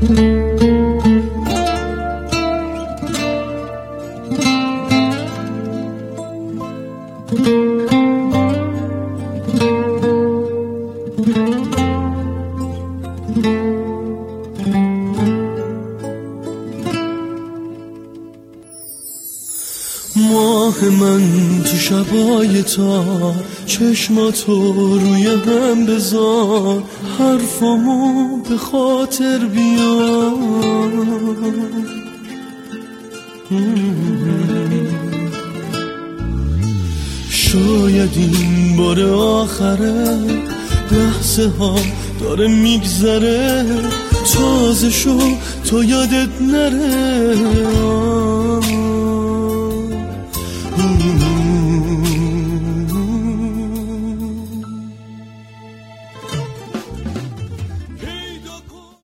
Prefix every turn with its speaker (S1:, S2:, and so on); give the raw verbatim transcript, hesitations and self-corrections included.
S1: ماه من تو شبای تار، چشماتو روی هم بذار، حرفامو به خاطر بیار. شاید این بار آخره، لحظه ها داره میگذره، تازه شو تا یادت نره.